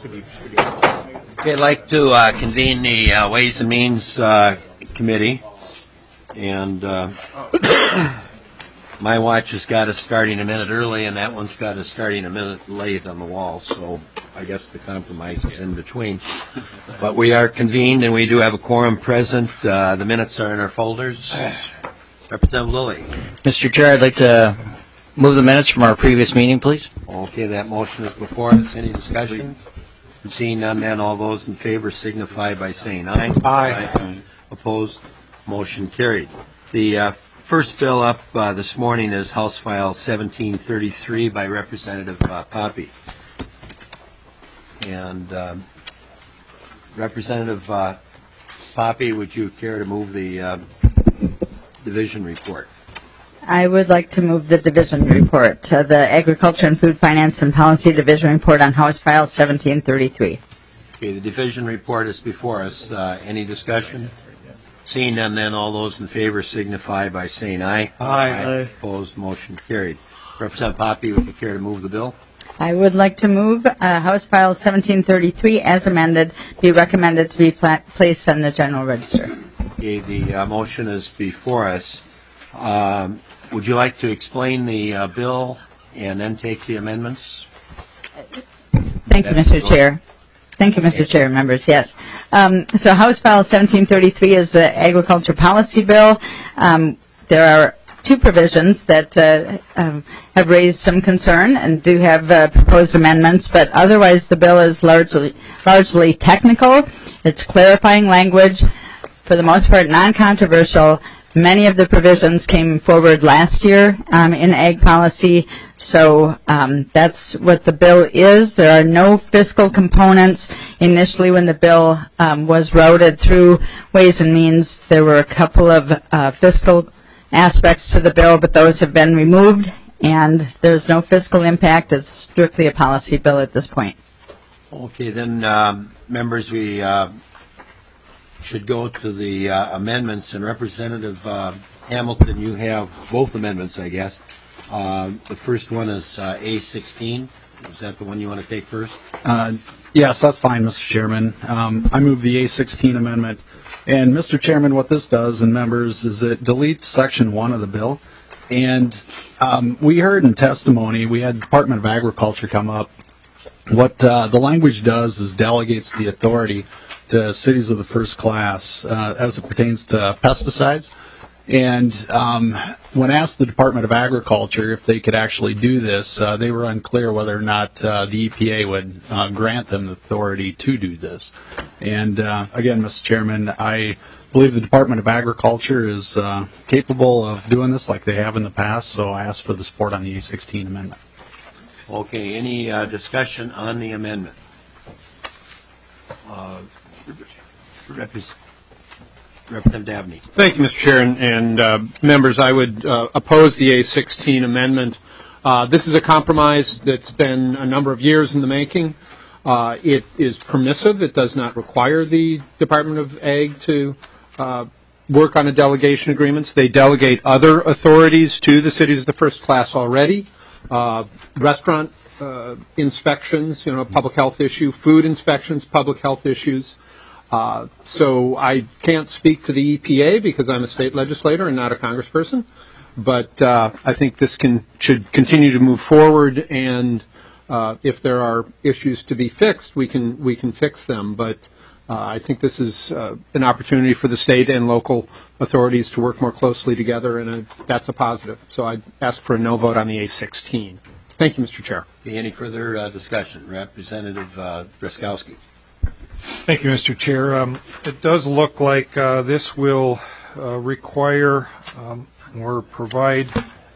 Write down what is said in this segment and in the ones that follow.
Okay, I'd like to convene the Ways and Means Committee, and my watch has got us starting a minute early, and that one's got us starting a minute late on the wall, so I guess the compromise is in between. But we are convened, and we do have a quorum present. The minutes are in our folders. Representative Lilly. Mr. Chair, I'd like to move the minutes from our previous meeting, please. Okay, that motion is before us. Any discussion? Seeing none, then all those in favor signify by saying aye. Aye. Opposed? Motion carried. The first bill up this morning is House File 1733 by Representative Poppe. And Representative Poppe, would you care to move the division report? I would like to move the division report, the Agriculture and Food Finance and Policy Division report on House File 1733. Okay, the division report is before us. Any discussion? Seeing none, then all those in favor signify by saying aye. Aye. Opposed, motion carried. Representative Poppe, would you care to move the bill? I would like to move House File 1733 as amended be recommended to be placed on the General Register. Okay, the motion is before us. Would you like to explain the bill and then take the amendments? Thank you, Mr. Chair. Thank you, Mr. Chair, members. Yes. So House File 1733 is the Agriculture Policy Bill. There are two provisions that have raised some concern and do have proposed amendments, but otherwise the bill is largely technical. It's clarifying language, for the most part non-controversial. Many of the provisions came forward last year in ag policy, so that's what the bill is. There are no fiscal components. Initially, when the bill was routed through Ways and Means, there were a couple of fiscal aspects to the bill, but those have been removed, and there's no fiscal impact. It's strictly a policy bill at this point. Okay, then, members, we should go to the amendments. And Representative Hamilton, you have both amendments, I guess. The first one is A16. Is that the one you want to take first? Yes, that's fine, Mr. Chairman. I move the A16 amendment. And, Mr. Chairman, what this does, and members, is it deletes Section 1 of the bill. And we heard in testimony, we had Department of Agriculture come up. What the language does is delegates the authority to cities of the first class as it pertains to pesticides. And when asked the Department of Agriculture if they could actually do this, they were unclear whether or not the EPA would grant them the authority to do this. And again, Mr. Chairman, I believe the Department of Agriculture is capable of doing this like they have in the past, so I ask for the support on the A16 amendment. Okay, any discussion on the amendment? Representative Dabney. Thank you, Mr. Chair, and members. I would oppose the A16 amendment. This is a compromise that's been a number of years in the making. It is permissive. It does not require the Department of Ag to work on a delegation agreements. They delegate other authorities to the cities of the first class already. Restaurant inspections, public health issue, food inspections, public health issues. So I can't speak to the EPA because I'm a state legislator and not a congressperson, but I think this should continue to move forward, and if there are issues to be fixed, we can fix them. But I think this is an opportunity for the state and local authorities to work more closely together, and that's a positive. So I'd ask for a no vote on the A16. Thank you, Mr. Chair. Any further discussion? Representative Drazkowski. Thank you, Mr. Chair. It does look like this will require or provide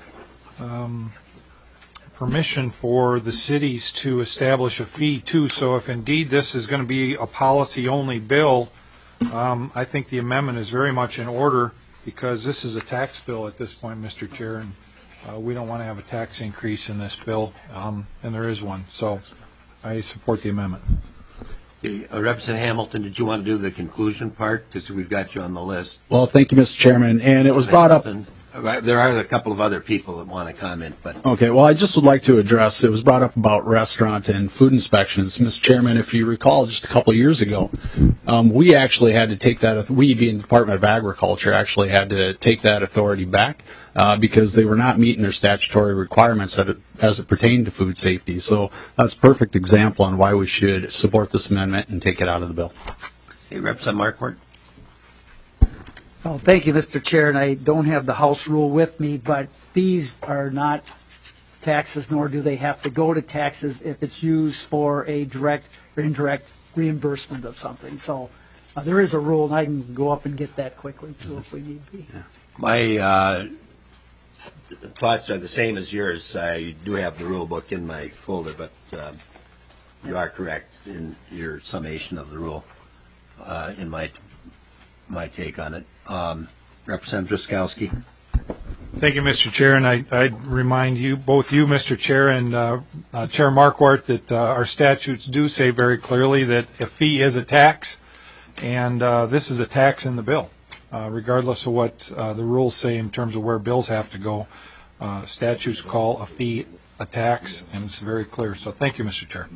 permission for the cities to establish a fee, too. So if indeed this is going to be a policy-only bill, I think the amendment is very much in order because this is a tax bill at this point, Mr. Chair, and we don't want to have a tax increase in this bill, and there is one. So I support the amendment. Representative Hamilton, did you want to do the conclusion part? Because we've got you on the list. Well, thank you, Mr. Chairman. And it was brought up. There are a couple of other people that want to comment, but Okay, well, I just would like to address, it was brought up about restaurant and food inspections. Mr. Chairman, if you recall, just a couple of years ago, we actually had to take that, we being the Department of Agriculture, actually had to take that authority back because they were not meeting their statutory requirements as it pertained to food safety. So that's a perfect example on why we should support this amendment and take it out of the bill. hey, Representative Markwart. Well, thank you, Mr. Chair, and I don't have the House rule with me, but fees are not taxes, nor do they have to go to taxes if it's used for a direct or indirect reimbursement of something. So there is a rule, and I can go up and get that quickly, too, if we need be. My thoughts are the same as yours. I do have the rule book in my folder, but you are correct in your summation of the rule in my take on it. Representative Driscowski. Thank you, Mr. Chair, and I'd remind you, both you, Mr. Chair, and Chair Markwart, that our statutes do say very clearly that a fee is a tax, and this is a tax in the bill, regardless of what the rules say in terms of where bills have to go. Statutes call a fee a tax, and it's very clear. So thank you, Mr. Chair.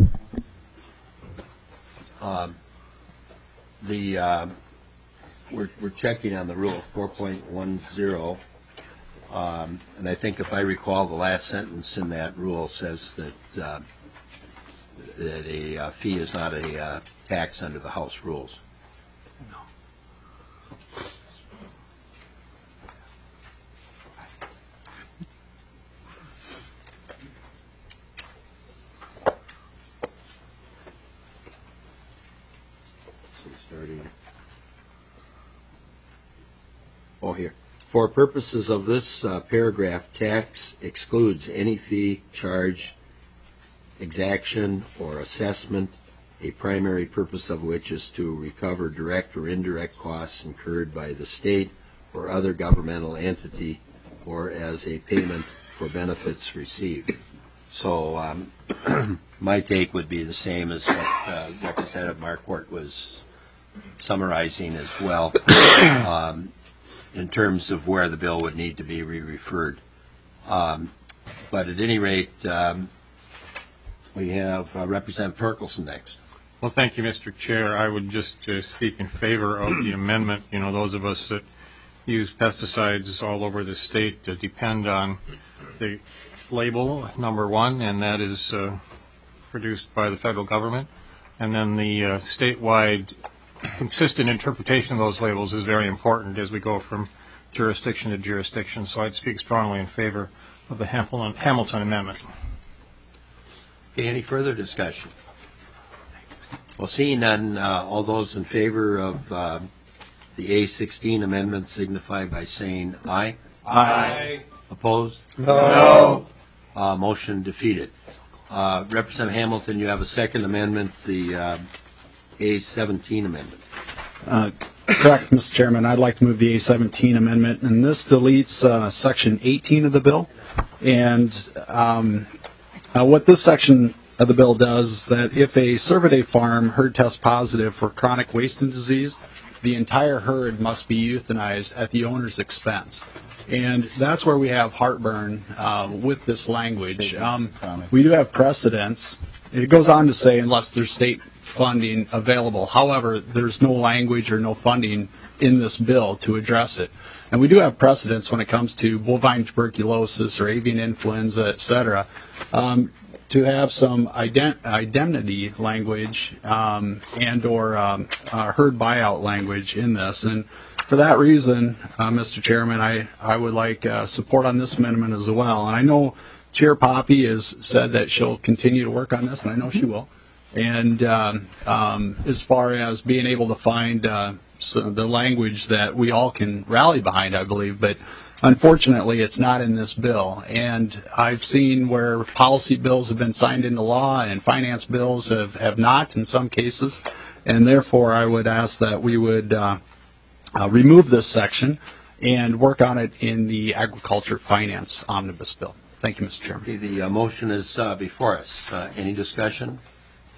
We're checking on the rule 4.10, and I think if I recall, the last sentence in that rule says that a fee is not a tax under the House rules. Oh, here. For purposes of this paragraph, tax excludes any fee, charge, exaction, or assessment, a primary purpose of which is to recover direct or indirect costs incurred by the state or other governmental entity, or as a payment for benefits received. So my take would be the same as what Representative Markwart was summarizing as well. In terms of where the bill would need to be referred. But at any rate, we have Representative Torkelson next. Well, thank you, Mr. Chair. I would just speak in favor of the amendment. You know, those of us that use pesticides all over the state depend on the label, number one, and that is produced by the federal government. And then the statewide consistent interpretation of those labels is very important as we go from jurisdiction to jurisdiction. So I'd speak strongly in favor of the Hamilton Amendment. Okay, any further discussion? Well, seeing none, all those in favor of the A16 amendment signify by saying aye. Aye. Opposed? No. Motion defeated. Representative Hamilton, you have a second amendment, the A17 amendment. Correct, Mr. Chairman. I'd like to move the A17 amendment, and this deletes Section 18 of the bill. And what this section of the bill does is that if a Cervidae farm herd tests positive for chronic wasting disease, the entire herd must be euthanized at the owner's expense. And that's where we have heartburn with this language. We do have precedents. It goes on to say unless there's state funding available. However, there's no language or no funding in this bill to address it. And we do have precedents when it comes to bovine tuberculosis or avian influenza, et cetera, to have some indemnity language and or herd buyout language in this. And for that reason, Mr. Chairman, I would like support on this amendment as well. And I know Chair Poppy has said that she'll continue to work on this, and I know she will. And as far as being able to find the language that we all can rally behind, I believe, but unfortunately it's not in this bill. And I've seen where policy bills have been signed into law and finance bills have not in some cases. And therefore I would ask that we would remove this section and work on it in the Agriculture Finance Omnibus Bill. Thank you, Mr. Chairman. Okay, the motion is before us. Any discussion?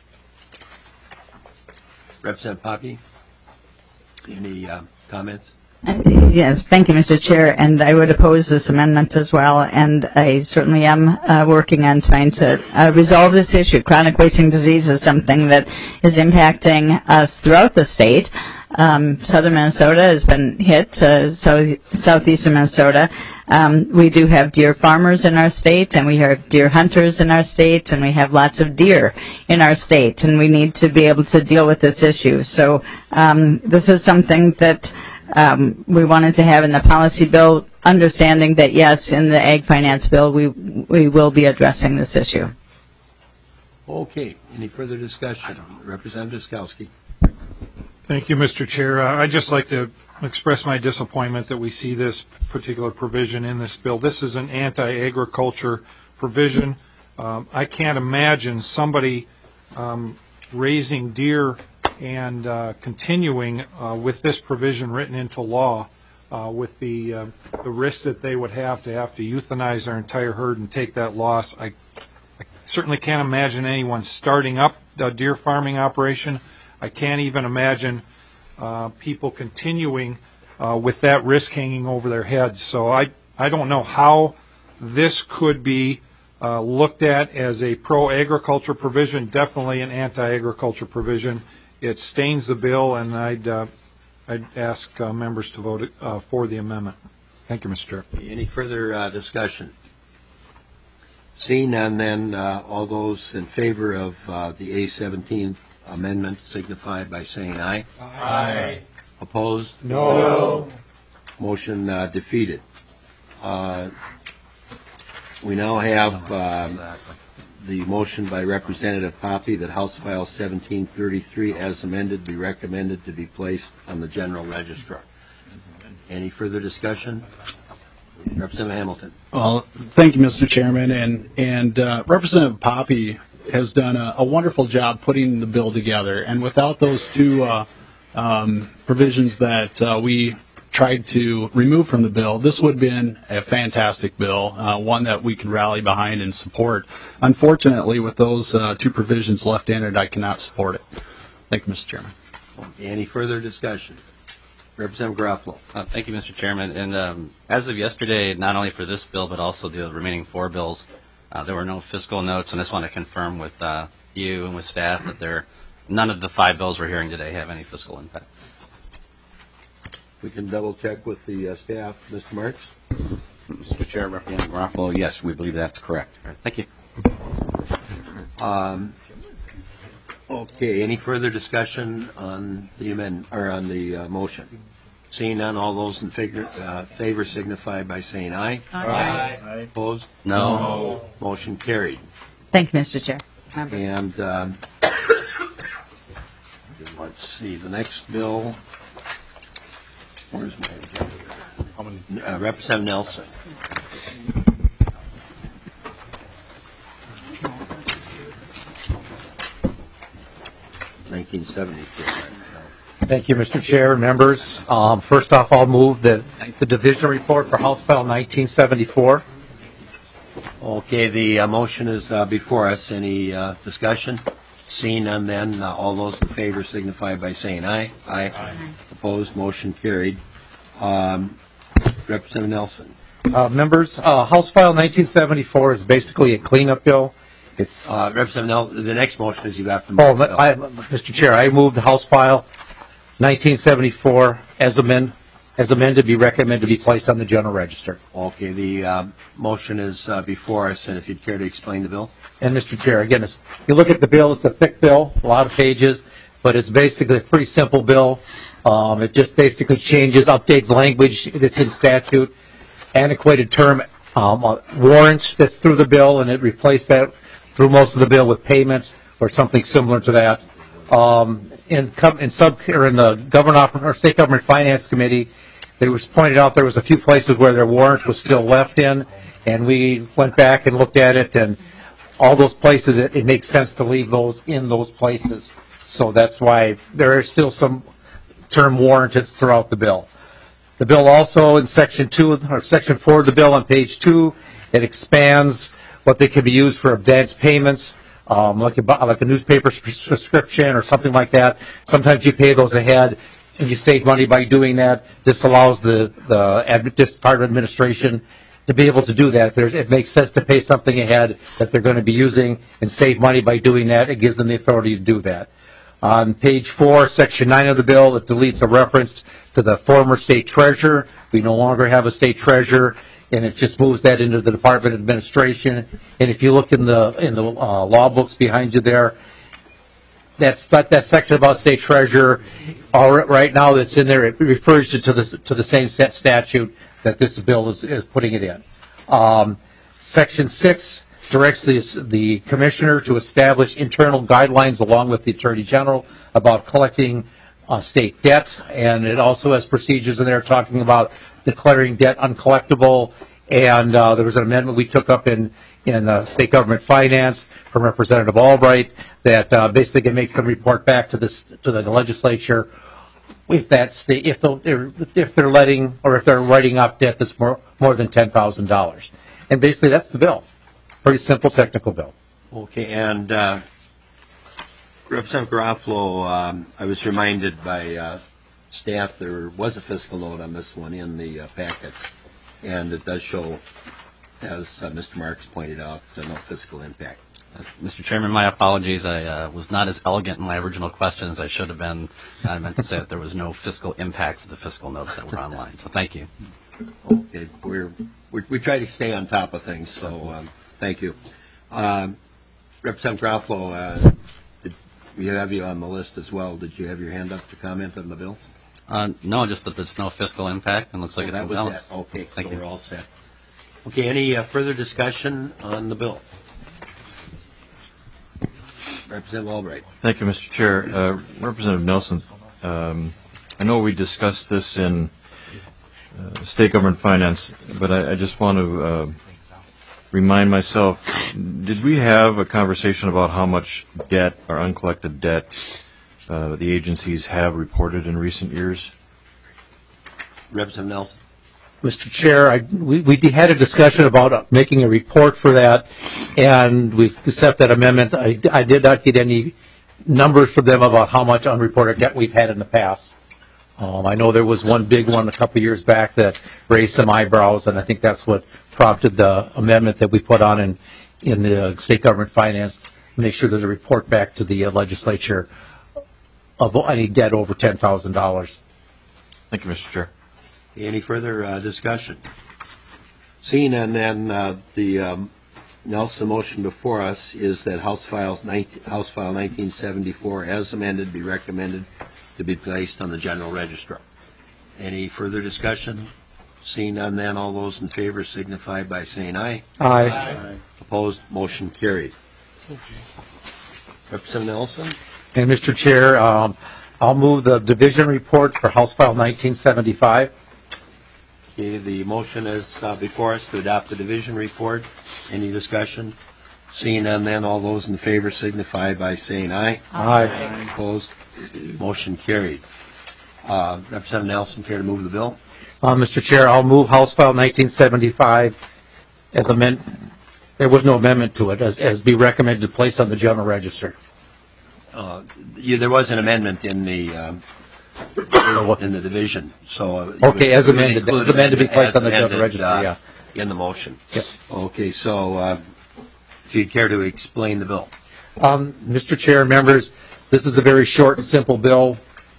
Representative Poppy, any comments? Yes, thank you, Mr. Chair, and I would oppose this amendment as well, and I certainly am working on trying to resolve this issue. Chronic wasting disease is something that is impacting us throughout the state. Southern Minnesota has been hit, southeastern Minnesota. We do have deer farmers in our state, and we have deer hunters in our state, and we have lots of deer in our state, and we need to be able to deal with this issue. So this is something that we wanted to have in the policy bill, understanding that, yes, in the ag finance bill, we will be addressing this issue. Okay, any further discussion? Representative Skowski. Thank you, Mr. Chair. I'd just like to express my disappointment that we see this particular provision in this bill. This is an anti-agriculture provision. I can't imagine somebody raising deer and continuing with this provision written into law with the risk that they would have to euthanize their entire herd and take that loss. I certainly can't imagine anyone starting up a deer farming operation. I can't even imagine people continuing with that risk hanging over their heads. So I don't know how this could be looked at as a pro-agriculture provision, definitely an anti-agriculture provision. It stains the bill, and I'd ask members to vote for the amendment. Thank you, Mr. Chair. Any further discussion? Seeing none, then all those in favor of the A17 amendment signify by saying aye. Aye. Opposed? No. Motion defeated. We now have the motion by Representative Poppe that House File 1733 as amended be recommended to be placed on the General Register. Any further discussion? Representative Hamilton. Well, thank you, Mr. Chairman, and Representative Poppe has done a wonderful job putting the bill together. And without those two provisions that we tried to remove from the bill, this would have been a fantastic bill, one that we could rally behind and support. Unfortunately, with those two provisions left in it, I cannot support it. Thank you, Mr. Chairman. Any further discussion? Representative Garofalo. Thank you, Mr. Chairman. And as of yesterday, not only for this bill, but also the remaining four bills, there were no fiscal notes, and I just want to confirm with you and with staff that none of the five bills we're hearing today have any fiscal impact. We can double check with the staff. Mr. Marks? Mr. Chair, Representative Garofalo, yes, we believe that's correct. All right, thank you. Okay, any further discussion on the amendment or on the motion? Seeing none, all those in favor signify by saying aye. Aye. Opposed? No. Motion carried. Thank you, Mr. Chair. And let's see, the next bill. Where's my agenda? Representative Nelson. Thank you, Mr. Chair and members. First off, I'll move the division report for House File 1974. Okay, the motion is before us. Any discussion? Seeing none, then all those in favor signify by saying aye. Aye. Opposed? Motion carried. Representative Nelson. Members, House File 1974 is basically a cleanup bill. It's Representative Nelson. The next motion is you have to move. Oh, Mr. Chair, I move the House File 1974 as amended be recommended to be placed on the General Register. Okay, the motion is before us, and if you'd care to explain the bill. And Mr. Chair, again, if you look at the bill, it's a thick bill, a lot of pages, but it's basically a pretty simple bill. It just basically updates language that's in statute, antiquated term warrant that's through the bill, and it replaced that through most of the bill with payment or something similar to that. In the State Government Finance Committee, it was pointed out there was a few places where their warrant was still left in, and we went back and looked at it, and all those places, it makes sense to leave those in those places. So that's why there is still some term warranted throughout the bill. The bill also in Section 4 of the bill on page 2, it expands what they can be used for advance payments, like a newspaper subscription or something like that. Sometimes you pay those ahead. and you save money by doing that. This allows the Department of Administration to be able to do that. It makes sense to pay something ahead that they're going to be using and save money by doing that. It gives them the authority to do that. On page 4, section 9 of the bill, it deletes a reference to the former state treasurer. We no longer have a state treasurer, and it just moves that into the Department of Administration. And if you look in the law books behind you there, that section about state treasurer, right now that's in there, it refers you to the same statute that this bill is putting it in. Section 6 directs the commissioner to establish internal guidelines along with the attorney general about collecting state debt, and it also has procedures in there talking about declaring debt uncollectible. And there was an amendment we took up in state government finance from Representative Albright that basically makes them report back to the legislature if they're letting or if they're writing off debt that's more than $10,000. And basically that's the bill. Pretty simple technical bill. Okay, and Representative Garofalo, I was reminded by staff there was a fiscal note on this one in the packets, and it does show, as Mr. Marks pointed out, no fiscal impact. Mr. Chairman, my apologies. I was not as elegant in my original question as I should have been. I meant to say that there was no fiscal impact for the fiscal notes that were online. So thank you. Okay, we try to stay on top of things, so thank you. Representative Garofalo, we have you on the list as well. Did you have your hand up to comment on the bill? No, just that there's no fiscal impact, and looks like it's something else. Okay, Thank you. We're all set. Okay, any further discussion on the bill? Representative Albright. Thank you, Mr. Chair. Representative Nelson, I know we discussed this in state government finance, but I just want to remind myself, did we have a conversation about how much debt or uncollected debt the agencies have reported in recent years? Representative Nelson. Mr. Chair, we had a discussion about making a report for that, and we set that amendment. I did not get any numbers from them about how much unreported debt we've had in the past. I know there was one big one a couple years back that raised some eyebrows, and I think that's what prompted the amendment that we put on in the state government finance to make sure there's a report back to the legislature of any debt over $10,000. Thank you, Mr. Chair. Any further discussion? Seeing and then the Nelson motion before us is that House File 1974 as amended be recommended to be placed on the general register. Any further discussion? Seeing none, then all those in favor signify by saying aye. Aye. Aye. Opposed? Motion carried. Representative Nelson. And Mr. Chair, I'll move the division report for House File 1975. Okay, the motion is before us to adopt the division report. Any discussion? Seeing none, then all those in favor signify by saying aye. Aye. Opposed? Motion carried. Representative Nelson, care to move the bill? Mr. Chair, I'll move House File 1975 as amended. There was no amendment to it, as be recommended to place on the general register. There was an amendment in the division, so okay, as amended to be placed on the general register. Yeah, in the motion. Yeah. Okay, so if you'd care to explain the bill, Mr. Chair and members, this is a very short and simple bill,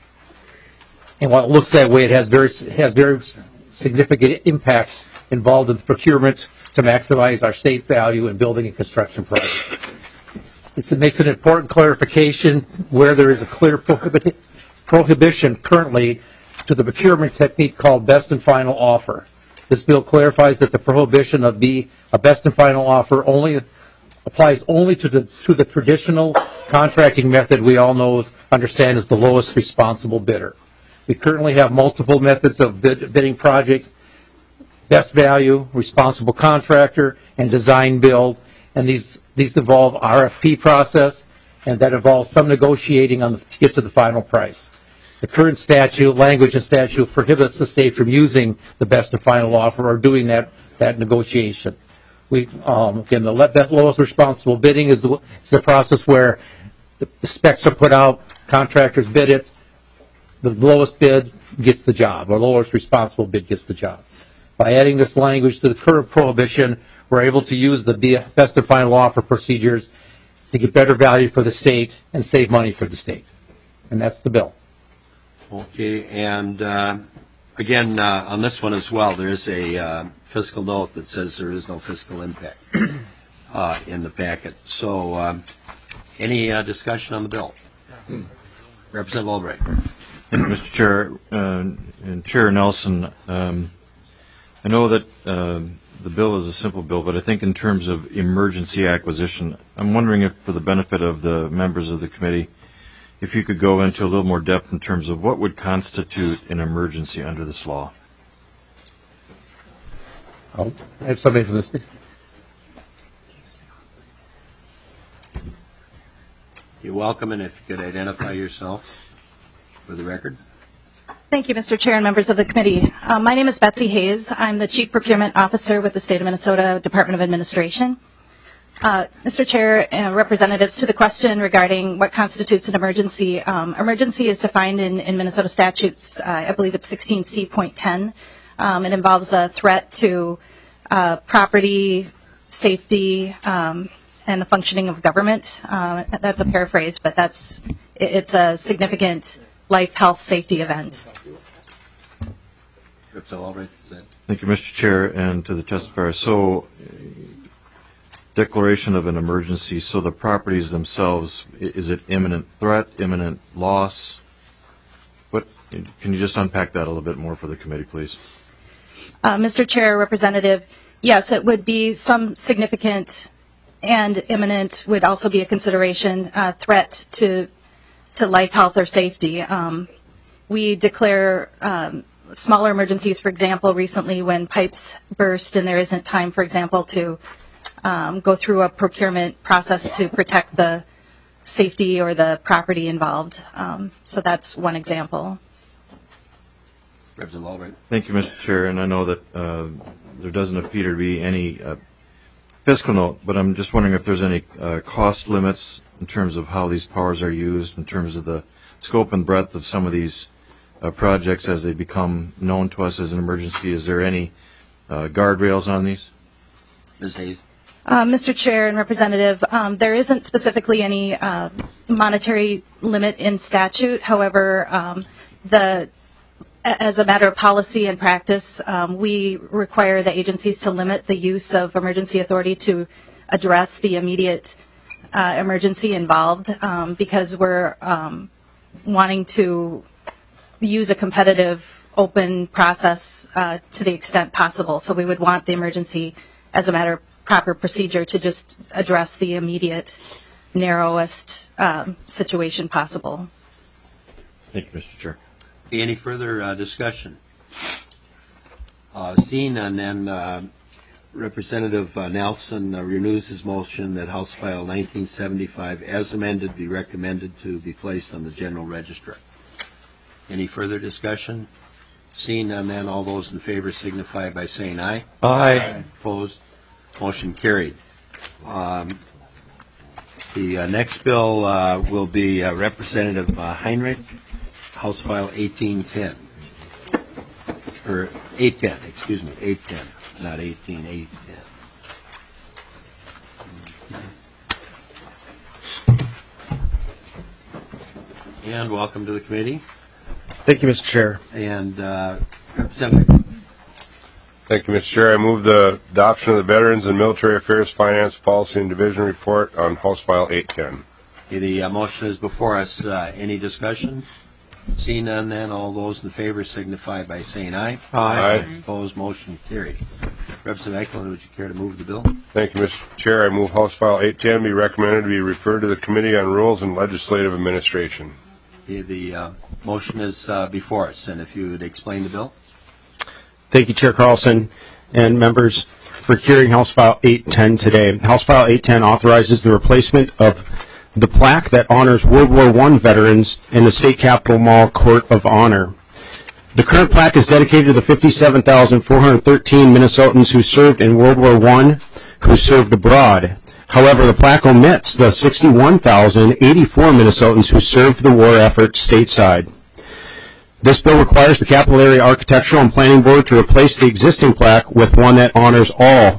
and while it looks that way, it has very significant impact involved in the procurement to maximize our state value in building and construction projects. It makes an important clarification where there is a clear prohibition currently to the procurement technique called best and final offer. This bill clarifies that the prohibition of a best and final offer applies only to the traditional contracting method we all understand as the lowest responsible bidder. We currently have multiple methods of bidding projects: best value, responsible contractor, and design build. And these involve RFP process, and that involves some negotiating to get to the final price. The current language and statute prohibits the state from using the best and final offer or doing that negotiation. Again, the lowest responsible bidding is the process where the specs are put out, contractors bid it, the lowest bid gets the job, or lowest responsible bid gets the job. By adding this language to the current prohibition, we're able to use the best defined law for procedures to get better value for the state and save money for the state. And that's the bill. Okay, and again, on this one as well, there is a fiscal note that says there is no fiscal impact in the packet. So any discussion on the bill? Representative Albright. Mr. Chair, and Chair Nelson, I know that the bill is a simple bill, but I think in terms of emergency acquisition, I'm wondering if, for the benefit of the members of the committee, if you could go into a little more depth in terms of what would constitute an emergency under this law. Oh, I have somebody from this. You're welcome, and if you could identify yourself for the record. Thank you, Mr. Chair and members of the committee. My name is Betsy Hayes. I'm the Chief Procurement Officer with the State of Minnesota Department of Administration. Mr. Chair, representatives, to the question regarding what constitutes an emergency, emergency is defined in Minnesota statutes, I believe it's 16C.10. It involves a threat to property, safety, and the functioning of government. That's a paraphrase, but it's a significant life, health, safety event. Thank you, Mr. Chair, and to the testifier. So, declaration of an emergency, so the properties themselves, is it imminent threat, imminent loss? What, can you just unpack that a little bit more for the committee, please? Mr. Chair, Representative, yes, it would be some significant and imminent would also be a consideration, threat to life, health, or safety. We declare smaller emergencies, for example, recently when pipes burst and there isn't time, for example, to go through a procurement process to protect the safety or the property involved. So that's one example. Representative Albright. Thank you, Mr. Chair, and I know that there doesn't appear to be any fiscal note, but I'm just wondering if there's any cost limits in terms of how these powers are used, in terms of the scope and breadth of some of these projects as they become known to us as an emergency. Is there any guardrails on these? Ms. Hayes. Mr. Chair and Representative, there isn't specifically any monetary limit in statute. However, as a matter of policy and practice, we require the agencies to limit the use of emergency authority to address the immediate emergency involved because we're wanting to use a competitive, open process to the extent possible. So we would want the emergency, as a matter of proper procedure, to just address the immediate, narrowest situation possible. Thank you, Mr. Chair. Any further discussion? Seeing none, then Representative Nelson renews his motion that House File 1975, as amended, be recommended to be placed on the General Register. Any further discussion? Seeing none, then all those in favor signify by saying aye. Aye. Opposed? Motion carried. The next bill will be Representative Heinrich, House File 1810. Or 810, excuse me, 810, not 18, 810. And welcome to the committee. Thank you, Mr. Chair. And Representative. Thank you, Mr. Chair. I move the adoption of the Veterans and Military Affairs Finance Policy and Division Report on House File 810. Okay, the motion is before us. Any discussion? Seeing none, then all those in favor signify by saying aye. Aye. Opposed, motion carried. Representative Eklund, would you care to move the bill? Thank you, Mr. Chair. I move House File 810 be recommended to be referred to the Committee on Rules and Legislative Administration. Okay, the motion is before us, and if you would explain the bill. Thank you, Chair Carlson and members, for hearing House File 810 today. House File 810 authorizes the replacement of the plaque that honors World War I veterans in the State Capitol Mall Court of Honor. The current plaque is dedicated to the 57,413 Minnesotans who served in World War I, who served abroad. However, the plaque omits the 61,084 Minnesotans who served the war effort stateside. This bill requires the Capital Area Architectural and Planning Board to replace the existing plaque with one that honors all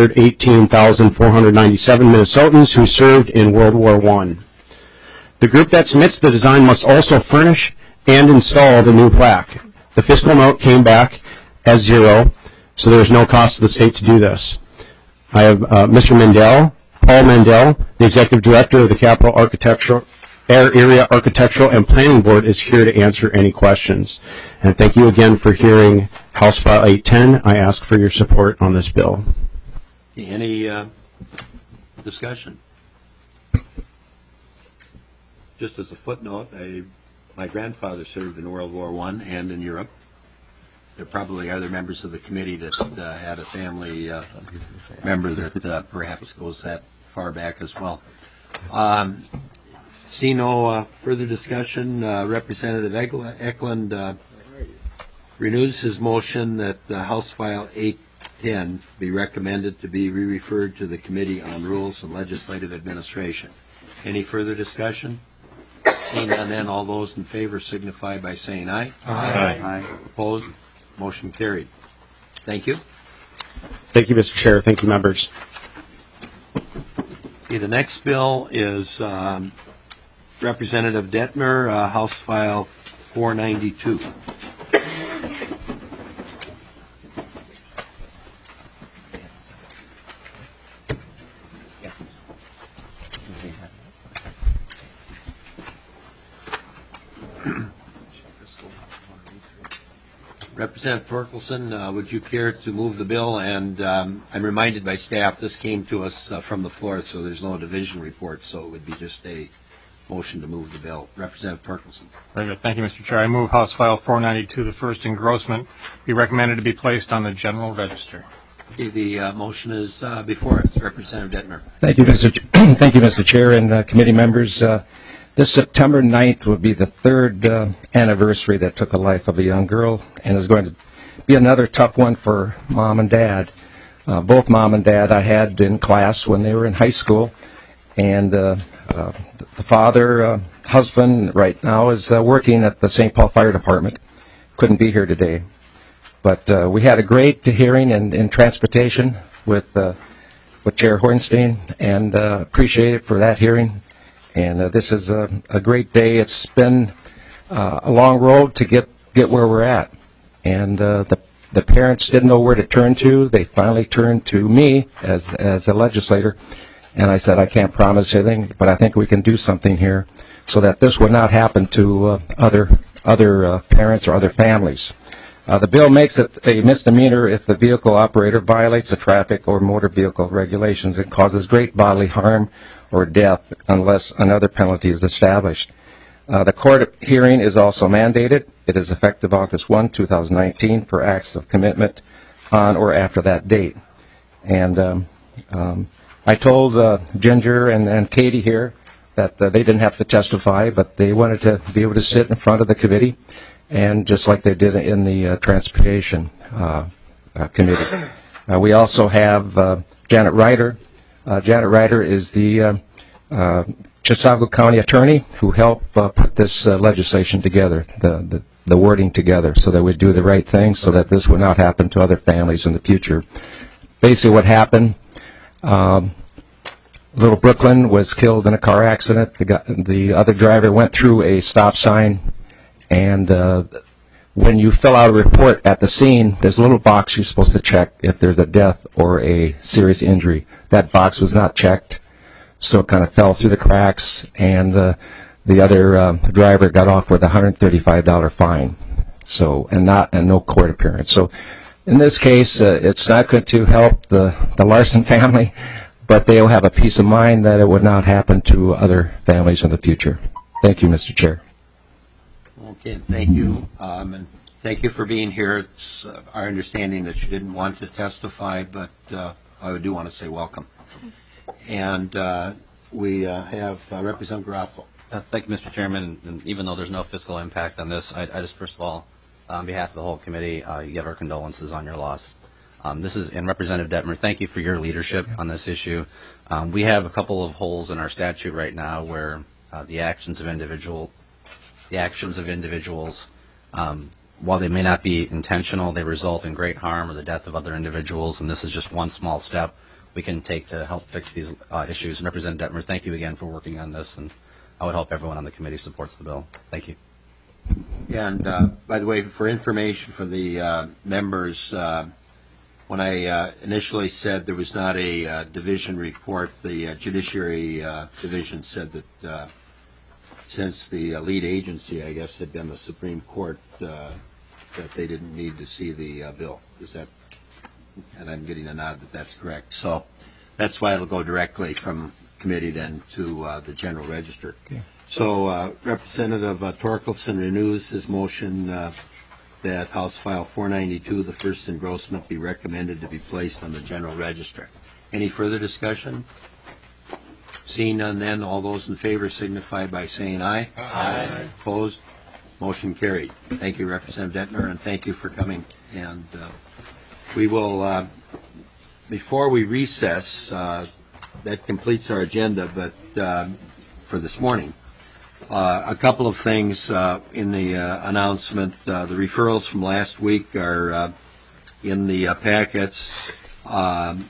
118,497 Minnesotans who served in World War I. The group that submits the design must also furnish and install the new plaque. The fiscal note came back as zero, so there is no cost to the state to do this. I have Mr. Mendel, Paul Mendel, the Executive Director of the Capital Area Architectural and Planning Board, is here to answer any questions. And thank you again for hearing House File 810. I ask for your support on this bill. Any discussion? Just as a footnote, my grandfather served in World War I and in Europe. There probably are other members of the committee that had a family member that perhaps goes that far back as well. See no further discussion. Representative Eklund renews his motion that House File 810 be recommended to be re-referred to the Committee on Rules and Legislative Administration. Any further discussion? Seeing none, then all those in favor signify by saying aye. Aye. Aye. Opposed? Motion carried. Thank you. Thank you, Mr. Chair. Thank you, members. Okay, the next bill is Representative Detmer, House File 492. Representative Torkelson, would you care to move the bill? And I'm reminded by staff this came to us from the floor, so there's no division report, so it would be just a motion to move the bill. Representative Torkelson. Very good. Thank you, Mr. Chair. I move House File 492, the first engrossment, be recommended to be placed on the General Register. Okay, the motion is before us. Representative Detmer. Thank you, Thank you, Mr. Chair and committee members. This September 9th will be the third anniversary that took the life of a young girl, and is going to be another tough one for Mom and Dad. Both Mom and Dad I had in class when they were in high school, and the father, husband, right now is working at the St. Paul Fire Department. Couldn't be here today. But we had a great hearing in transportation with Chair Hornstein, and appreciate it for that hearing. And this is a great day. It's been a long road to get where we're at. And the parents didn't know where to turn to. They finally turned to me as a legislator. And I said, I can't promise anything, but I think we can do something here so that this would not happen to other parents or other families. The bill makes it a misdemeanor if the vehicle operator violates the traffic or motor vehicle regulations and causes great bodily harm or death unless another penalty is established. The court hearing is also mandated. It is effective August 1, 2019 for acts of commitment on or after that date. And I told Ginger and Katie here that they didn't have to testify, but they wanted to be able to sit in front of the committee, and just like they did in the Transportation Committee. We also have Janet Ryder. Janet Ryder is the Chisago County attorney who helped put this legislation together, the wording together, so that we'd do the right thing so that this would not happen to other families in the future. Basically what happened, little Brooklyn was killed in a car accident. The other driver went through a stop sign, and when you fill out a report at the scene, there's a little box you're supposed to check if there's a death or a serious injury. That box was not checked, so it kind of fell through the cracks, and the other driver got off with a $135 fine, and no court appearance. So in this case, it's not going to help the Larson family, but they'll have a peace of mind that it would not happen to other families in the future. Thank you, Mr. Chair. Okay, thank you. And thank you for being here. It's our understanding that you didn't want to testify, but I do want to say welcome. And we have Representative Garofalo. Thank you, Mr. Chairman. And even though there's no fiscal impact on this, I just, first of all, on behalf of the whole committee, give our condolences on your loss. This is, and Representative Detmer, thank you for your leadership on this issue. We have a couple of holes in our statute right now where the actions of individuals While they may not be intentional, they result in great harm or the death of other individuals, and this is just one small step we can take to help fix these issues. And Representative Detmer, thank you again for working on this, and I would hope everyone on the committee supports the bill. Thank you. And by the way, for information for the members, when I initially said there was not a division report, the Judiciary Division said that since the lead agency, I guess, had been the Supreme Court, that they didn't need to see the bill. Is that? And I'm getting a nod that that's correct. So that's why it'll go directly from committee then to the General Register. Okay. So Representative Torkelson renews his motion that House File 492, the first engrossment, be recommended to be placed on the General Register. Any further discussion? Seeing none then, all those in favor signify by saying aye. Aye. Opposed? Motion carried. Thank you, Representative Detmer, and thank you for coming. And we will, before we recess, that completes our agenda, but for this morning. A couple of things in the announcement. The referrals from last week are in the packets. And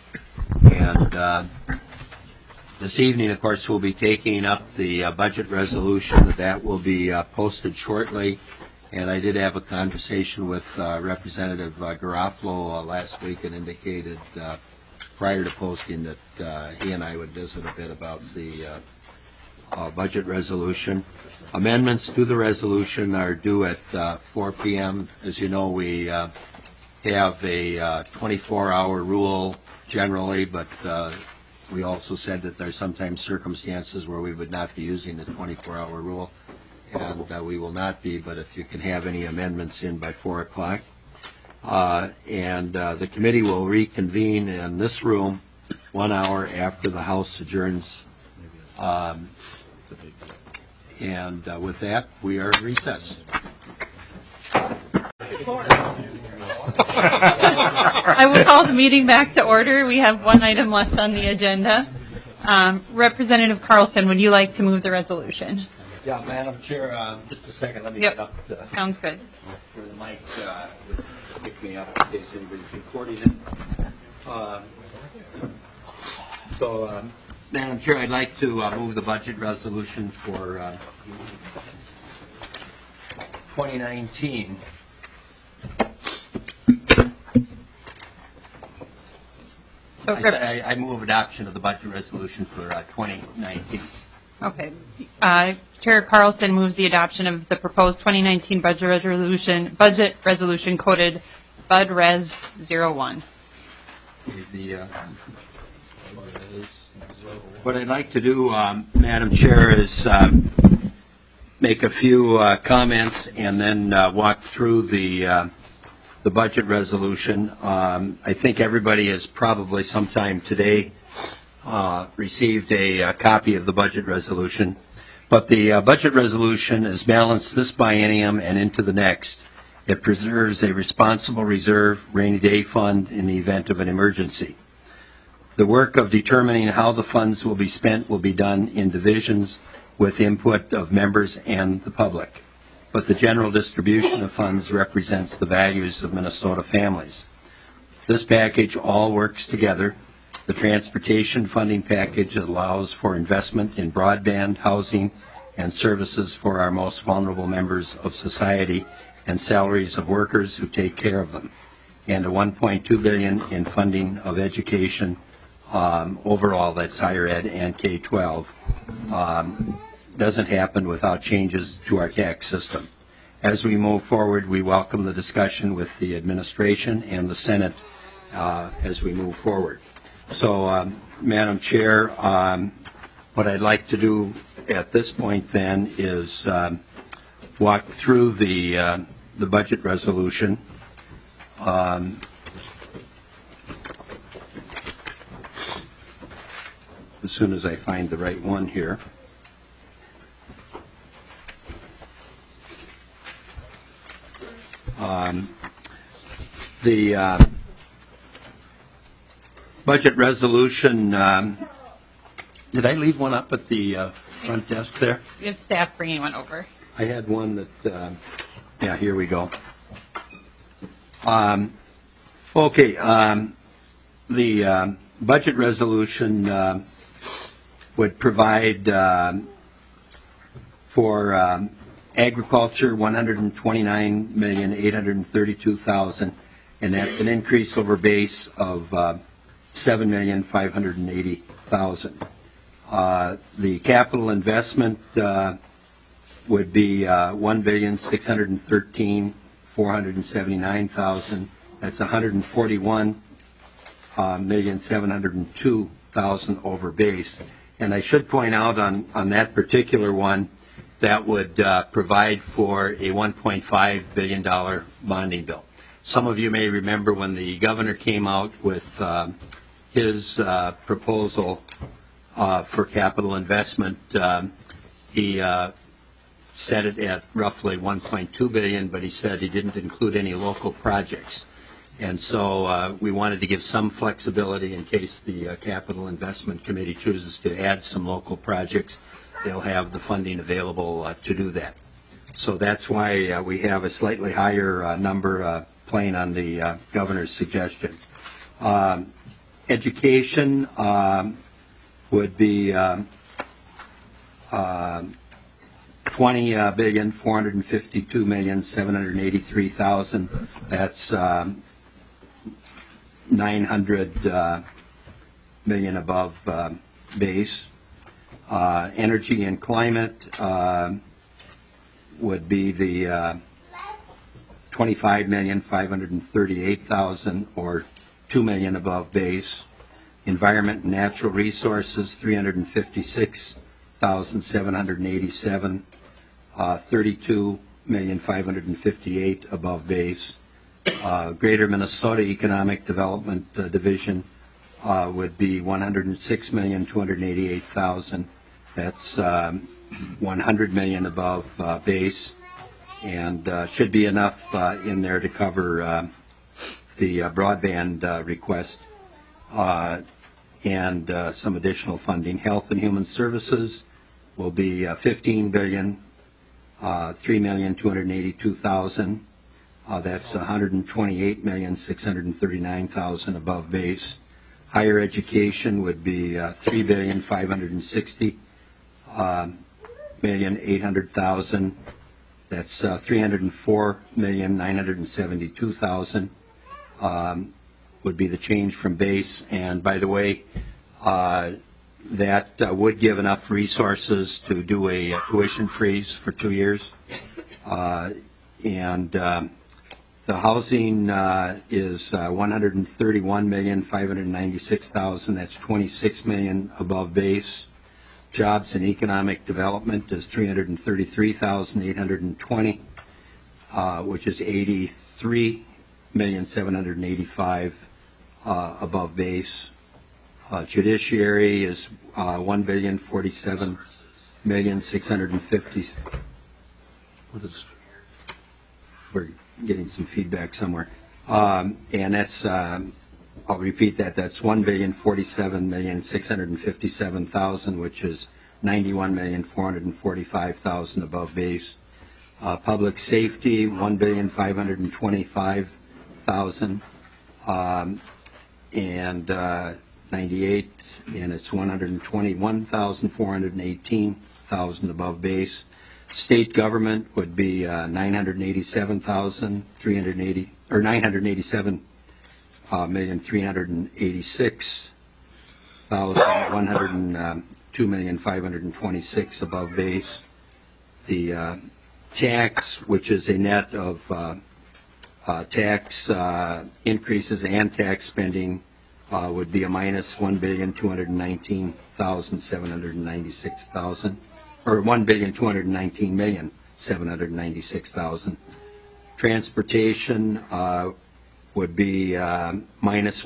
this evening, of course, we'll be taking up the budget resolution. That will be posted shortly. And I did have a conversation with Representative Garofalo last week and indicated prior to posting that he and I would visit a bit about the budget resolution. Amendments to the resolution are due at 4 p.m. As you know, we have a 24-hour rule generally, but we also said that there are sometimes circumstances where we would not be using the 24-hour rule, and we will not be, but if you can have any amendments in by 4 o'clock. And the committee will reconvene in this room 1 hour after the House adjourns. And with that, we are in recess. I will call the meeting back to order. We have one item left on the agenda. Representative Carlson, would you like to move the resolution? Yeah, Madam Chair, just a second. Let me Yep. get up the, Sounds good. for the mic. Pick me up in case anybody's recording it. Madam Chair, I'd like to move the budget resolution for 2019. So I move adoption of the budget resolution for 2019. Okay. Chair Carlson moves the adoption of the proposed 2019 budget resolution coded Bud Res 01. What I'd like to do, Madam Chair, is make a few comments and then walk through the budget resolution. I think everybody has probably sometime today received a copy of the budget resolution. But the budget resolution is balanced this biennium and into the next. It preserves a responsible reserve rainy day fund in the event of an emergency. The work of determining how the funds will be spent will be done in divisions with input of members and the public. But the general distribution of funds represents the values of Minnesota families. This package all works together. The transportation funding package allows for investment in broadband, housing, and services for our most vulnerable members of society and salaries of workers who take care of them, and a $1.2 billion in funding of education overall, that's higher ed and K-12. Doesn't happen without changes to our tax system. As we move forward, we welcome the discussion with the administration and the Senate as we move forward. So, Madam Chair, what I'd like to do at this point then is walk through the budget resolution. As soon as I find the right one here. The budget resolution, did I leave one up at the front desk there? We have staff bringing one over. I had one that Yeah, here we go. Okay, the budget resolution would provide for agriculture $129,832,000, and that's an increase over base of $7,580,000. The capital investment would be $1,613,479,000. That's $141,702,000 over base. And I should point out on that particular one, that would provide for a $1.5 billion bonding bill. Some of you may remember when the governor came out with his proposal for capital investment, he set it at roughly $1.2 billion, but he said he didn't include any local projects. And so we wanted to give some flexibility in case the Capital Investment Committee chooses to add some local projects. They'll have the funding available to do that. So that's why we have a slightly higher number playing on the governor's suggestion. Education would be $20,452,783,000. That's $900 million above base. Energy and climate would be the $25,538,000, or $2 million above base. Environment and natural resources, $356,787, $32,558,000 above base. Greater Minnesota Economic Development Division would be $106,288,000. That's $100 million above base, and should be enough in there to cover the broadband request and some additional funding. Health and Human Services will be $15,003,282,000. That's $128,639,000 above base. Higher education would be $3,560,800,000. That's $304,972,000 would be the change from base. And by the way, that would give enough resources to do a tuition freeze for 2 years. The housing is $131,596,000. That's $26 million above base. Jobs and economic development is $333,820, which is $83,785,000 above base. Judiciary is $1,047,650,000. We're getting some feedback somewhere. And that's, I'll repeat that, that's $1,047,657,000, which is $91,445,000 above base. Public safety, $1,525,000 and 98, and it's $121,418,000 above base. State government would be $987,380, or $987,386,000, $102,526,000 above base. The tax, which is a net of tax increases and tax spending, would be a minus $1,219,796,000. Or $1,219,796,000. Transportation would be minus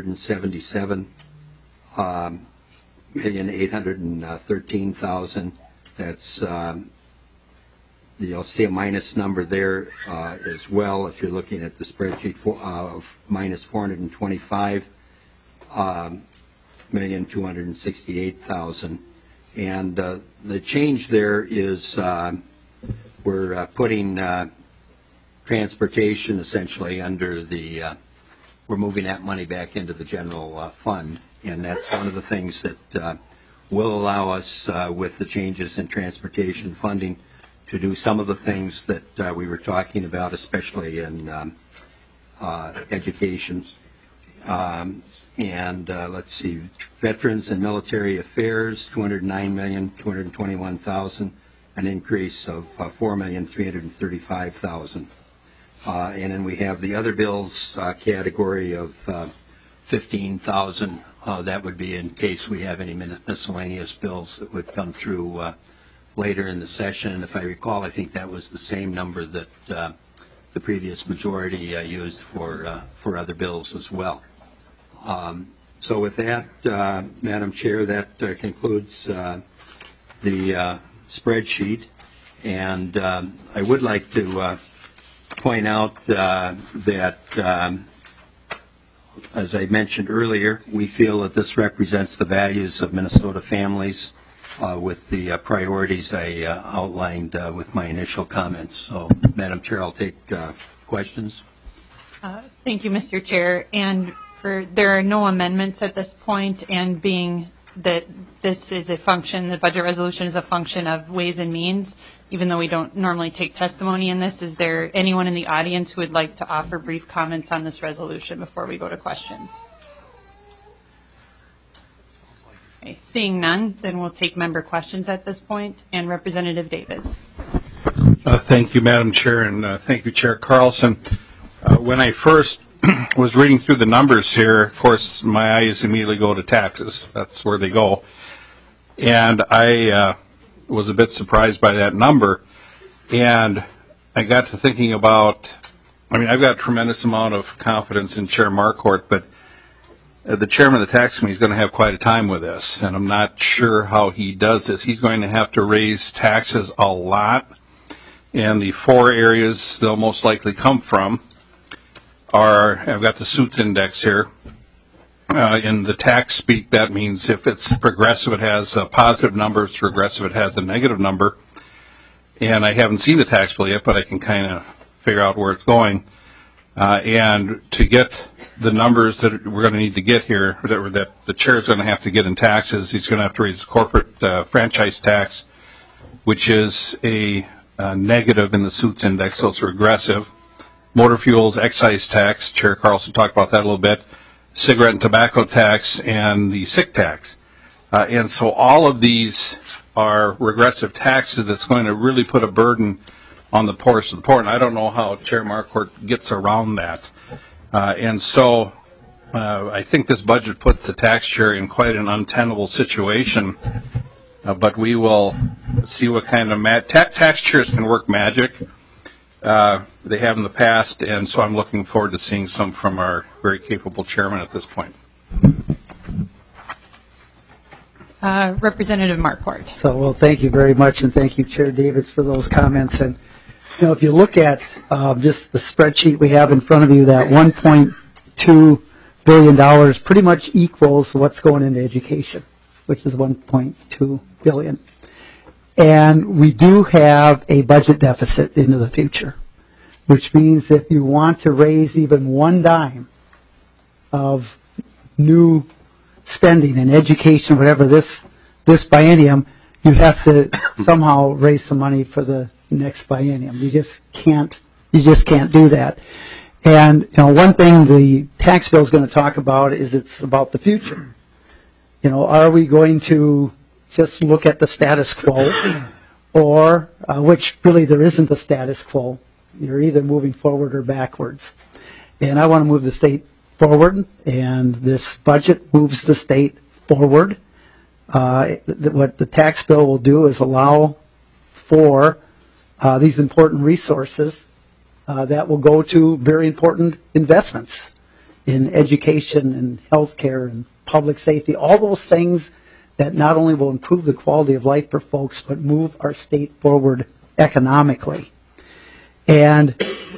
$177,813,000. That's you'll see a minus number there as well if you're looking at the spreadsheet of minus $425,268,000. And the change there is we're putting transportation essentially under the, we're moving that money back into the general fund. And that's one of the things that will allow us, with the changes in transportation funding, to do some of the things that we were talking about, especially in education. Let's see, Veterans and Military Affairs, $209,221,000, an increase of $4,335,000. And then we have the other bills category of $15,000. That would be in case we have any miscellaneous bills that would come through later in the session. And if I recall, I think that was the same number that the previous majority used for other bills as well. So with that, Madam Chair, that concludes the spreadsheet. And I would like to point out that, as I mentioned earlier, we feel that this represents the values of Minnesota families with the priorities I outlined with my initial comments. So, Madam Chair, I'll take questions. Thank you, Mr. Chair. And there are no amendments at this point, and being that this is a function, the budget resolution is a function of Ways and Means, even though we don't normally take testimony in this, is there anyone in the audience who would like to offer brief comments on this resolution before we go to questions? Okay, seeing none, then we'll take member questions at this point. And Representative Davids. Thank you, Madam Chair, and thank you, Chair Carlson. When I first was reading through the numbers here, of course, my eyes immediately go to taxes. That's where they go. And I was a bit surprised by that number. And I got to thinking about, I've got a tremendous amount of confidence in Chair Marquardt, but the chairman of the tax committee is going to have quite a time with this, and I'm not sure how he does this. He's going to have to raise taxes a lot, and the four areas they'll most likely come from are, I've got the suits index here. In the tax speak, that means if it's progressive, it has a positive number. If it's regressive, it has a negative number. And I haven't seen the tax bill yet, but I can kind of figure out where it's going. And to get the numbers that we're going to need to get here, that the chair is going to have to get in taxes, he's going to have to raise the corporate franchise tax, which is a negative in the suits index, so it's regressive. Motor fuels excise tax, Chair Carlson talked about that a little bit, cigarette and tobacco tax, and the sick tax. And so all of these are regressive taxes that's going to really put a burden on the poorest of the poor, and I don't know how Chair Marquardt gets around that. And so I think this budget puts the tax chair in quite an untenable situation, but we will see what kind of tax chairs can work magic. They have in the past, and so I'm looking forward to seeing some from our very capable chairman at this point. Representative Marquardt. So, well, thank you very much, and thank you, Chair Davids, for those comments. And if you look at just the spreadsheet we have in front of you, that $1.2 billion pretty much equals what's going into education, which is $1.2 billion. And we do have a budget deficit into the future, which means if you want to raise even one dime of new spending in education, whatever this biennium, you have to somehow raise some money for the next biennium. You just can't do that. And one thing the tax bill is going to talk about is it's about the future. Are we going to just look at the status quo, or which really there isn't a status quo. You're either moving forward or backwards. And I want to move the state forward, and this budget moves the state forward. What the tax bill will do is allow for these important resources that will go to very important investments in education and health care and public safety, all those things that not only will improve the quality of life for folks, but move our state forward economically. And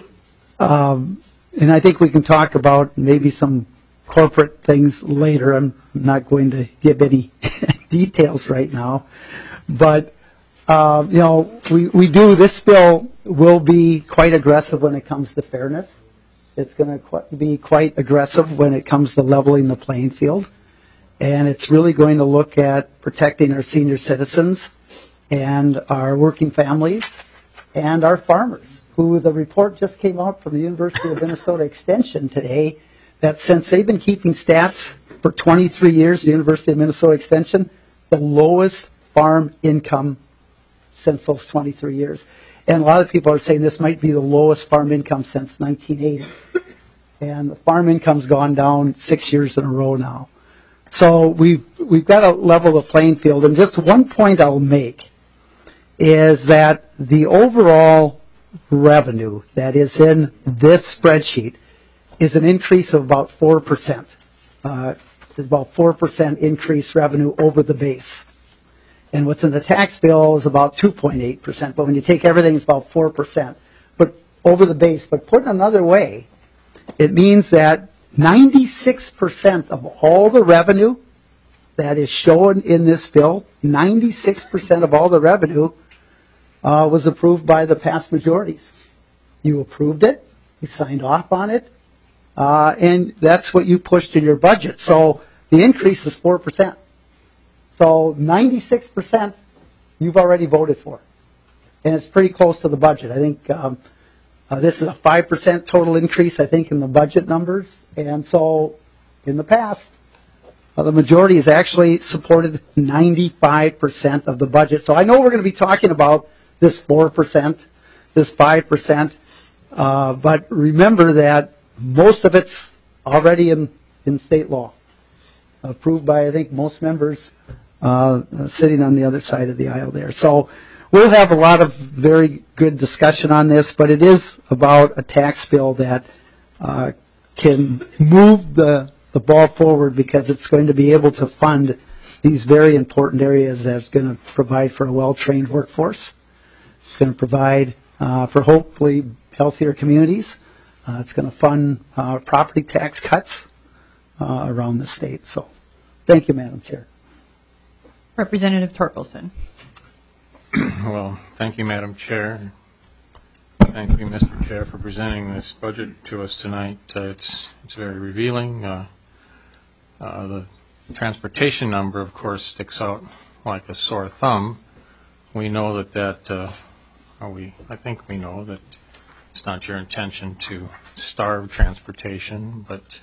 I think we can talk about maybe some corporate things later. I'm not going to give any details right now. But This bill will be quite aggressive when it comes to fairness. It's going to be quite aggressive when it comes to leveling the playing field. And it's really going to look at protecting our senior citizens and our working families and our farmers, who the report just came out from the University of Minnesota Extension today, that since they've been keeping stats for 23 years, the University of Minnesota Extension, the lowest farm income since those 23 years. And a lot of people are saying this might be the lowest farm income since 1980s. And the farm income's gone down 6 years in a row now. So we've got to level the playing field. And just one point I'll make is that the overall revenue that is in this spreadsheet is an increase of about 4%. It's about 4% increased revenue over the base. And what's in the tax bill is about 2.8%. But when you take everything, it's about 4%. But over the base. But put another way, it means that 96% of all the revenue that is shown in this bill, 96% of all the revenue was approved by the past majorities. You approved it, you signed off on it, and that's what you pushed in your budget. So the increase is 4%. So 96% you've already voted for. And it's pretty close to the budget. I think this is a 5% total increase, I think, in the budget numbers. And so in the past, the majority has actually supported 95% of the budget. So I know we're going to be talking about this 4%, this 5%, but remember that most of it's already in state law, approved by, I think, most members sitting on the other side of the aisle there. So we'll have a lot of very good discussion on this, but it is about a tax bill that can move the ball forward, because it's going to be able to fund these very important areas that's going to provide for a well-trained workforce. It's going to provide for hopefully healthier communities. It's going to fund property tax cuts around the state. So thank you, Madam Chair. Representative Torkelson. Well, thank you, Madam Chair. Thank you, Mr. Chair, for presenting this budget to us tonight. It's very revealing. The transportation number, of course, sticks out like a sore thumb. We know that I think we know that it's not your intention to starve transportation, but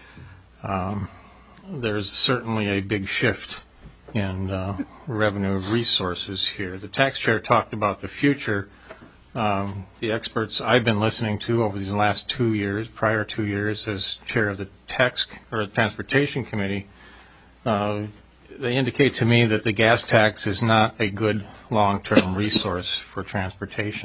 there's certainly a big shift in revenue resources here. The tax chair talked about the future. The experts I've been listening to over these last 2 years, prior 2 years as chair of the Transportation Committee, they indicate to me that the gas tax is not a good long-term resource for transportation.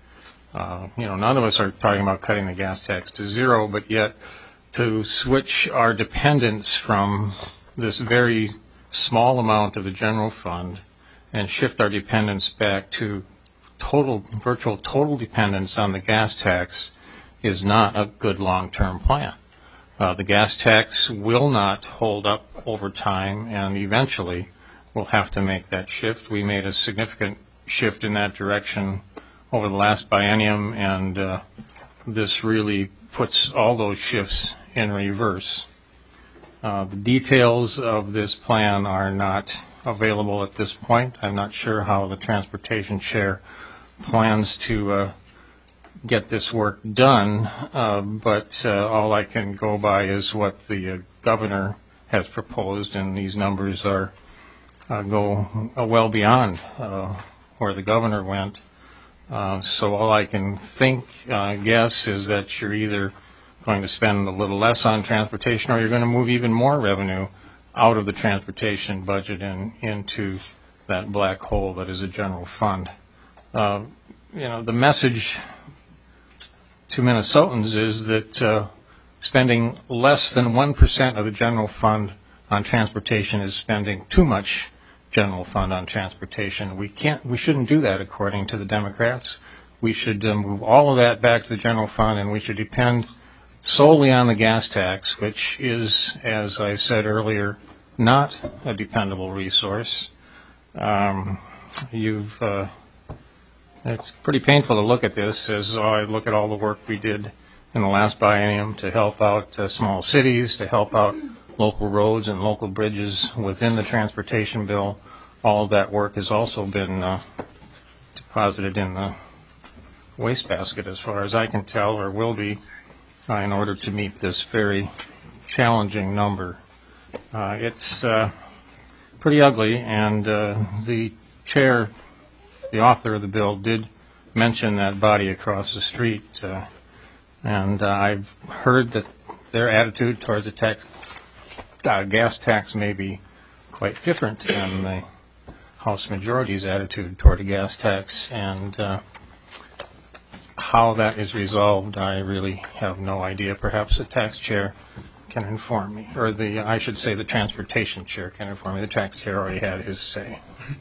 None of us are talking about cutting the gas tax to zero, but yet to switch our dependence from this very small amount of the general fund and shift our dependence back to virtual total dependence on the gas tax is not a good long-term plan. The gas tax will not hold up over time, and eventually we'll have to make that shift. We made a significant shift in that direction over the last biennium, and this really puts all those shifts in reverse. The details of this plan are not available at this point. I'm not sure how the transportation chair plans to get this work done, but all I can go by is what the governor has proposed, and these numbers are go well beyond where the governor went. So all I can guess is that you're either going to spend a little less on transportation, or you're going to move even more revenue out of the transportation budget and into that black hole that is a general fund. The message to Minnesotans is that spending less than 1% of the general fund on transportation is spending too much general fund on transportation. We shouldn't do that, according to the Democrats. We should move all of that back to the general fund, and we should depend solely on the gas tax, which is, as I said earlier, not a dependable resource. It's pretty painful to look at this as I look at all the work we did in the last biennium to help out small cities, to help out local roads and local bridges within the transportation bill. All of that work has also been deposited in the wastebasket, as far as I can tell, or will be, in order to meet this very challenging number. It's pretty ugly, and the chair, the author of the bill, did mention that body across the street, and I've heard that their attitude towards the gas tax may be quite different than the House majority's attitude toward a gas tax, and how that is resolved, I really have no idea. Perhaps the tax chair can inform me, or I should say the transportation chair can inform me. The tax chair already had his say.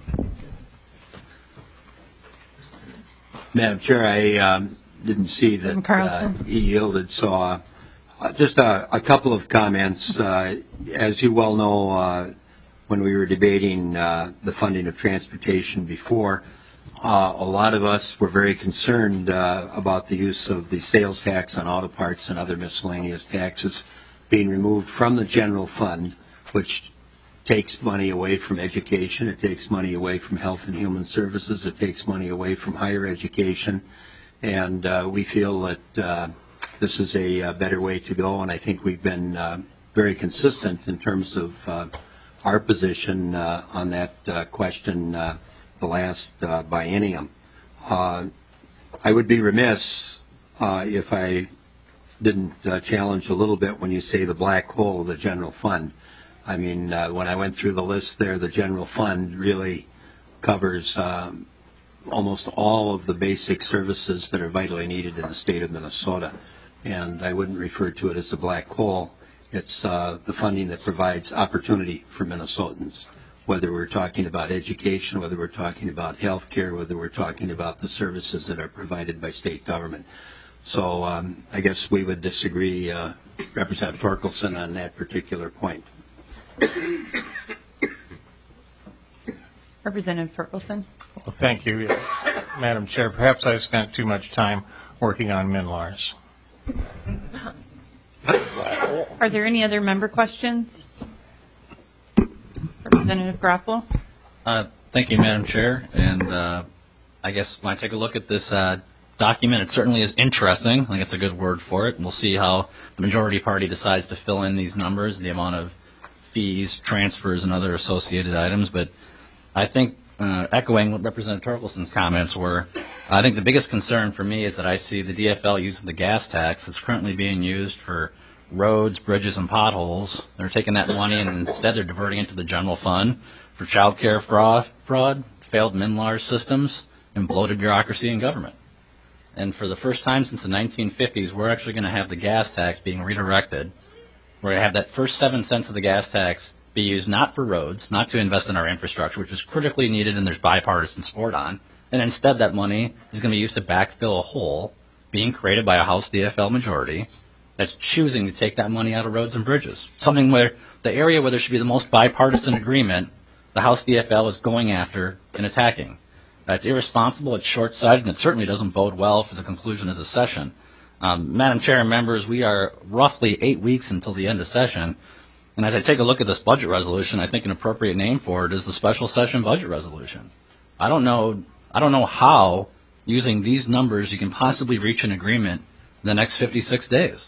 Madam Chair, I didn't see that he yielded, so just a couple of comments. As you well know, when we were debating the funding of transportation before, a lot of us were very concerned about the use of the sales tax on auto parts and other miscellaneous taxes being removed from the general fund, which takes money away from education, it takes money away from health and human services, it takes money away from higher education, and we feel that this is a better way to go, and I think we've been very consistent in terms of our position on that question the last biennium. I would be remiss if I didn't challenge a little bit when you say the black hole of the general fund. I mean, when I went through the list there, the general fund really covers almost all of the basic services that are vitally needed in the state of Minnesota. And I wouldn't refer to it as a black hole. It's the funding that provides opportunity for Minnesotans, whether we're talking about education, whether we're talking about health care, whether we're talking about the services that are provided by state government. So I guess we would disagree, Representative Torkelson, on that particular point. Representative Torkelson. Well, thank you, Madam Chair. Perhaps I spent too much time working on MNLARS. Are there any other member questions? Representative Graffalo. Thank you, Madam Chair. And I guess when I take a look at this document, it certainly is interesting. I think it's a good word for it. We'll see how the majority party decides to fill in these numbers, the amount of fees, transfers, and other associated items. But I think, echoing what Representative Torkelson's comments were, I think the biggest concern for me is that I see the DFL using the gas tax that's currently being used for roads, bridges, and potholes. They're taking that money and instead they're diverting it to the general fund for child care fraud, failed MNLARS systems, and bloated bureaucracy in government. And for the first time since the 1950s, we're actually going to have the gas tax being redirected. We're going to have that first 7 cents of the gas tax be used not for roads, not to invest in our infrastructure, which is critically needed and there's bipartisan support on. And instead that money is going to be used to backfill a hole being created by a House DFL majority that's choosing to take that money out of roads and bridges. Something where the area where there should be the most bipartisan agreement, the House DFL is going after and attacking. It's irresponsible, it's short-sighted, and it certainly doesn't bode well for the conclusion of the session. Madam Chair and members, we are roughly 8 weeks until the end of session, and as I take a look at this budget resolution, I think an appropriate name for it is the special session budget resolution. I don't know how, using these numbers, you can possibly reach an agreement in the next 56 days.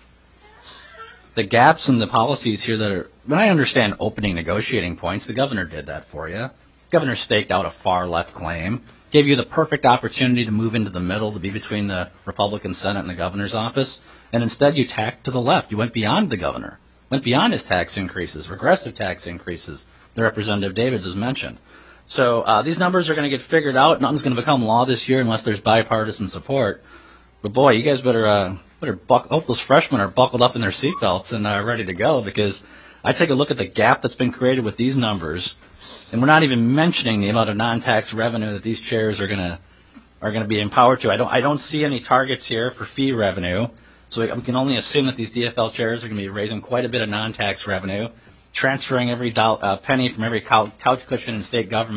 The gaps in the policies here that are, when I understand opening negotiating points, the governor did that for you. The governor staked out a far-left claim, gave you the perfect opportunity to move into the middle, to be between the Republican Senate and the governor's office, and instead you tacked to the left. You went beyond the governor, went beyond his tax increases, regressive tax increases that Representative Davids has mentioned. So these numbers are going to get figured out. Nothing's going to become law this year unless there's bipartisan support. But boy, you guys better hope those freshmen are buckled up in their seatbelts and ready to go, because I take a look at the gap that's been created with these numbers, and we're not even mentioning the amount of non-tax revenue that these chairs are going to be empowered to. I don't see any targets here for fee revenue, so we can only assume that these DFL chairs are going to be raising quite a bit of non-tax revenue, transferring every penny from every couch cushion in state government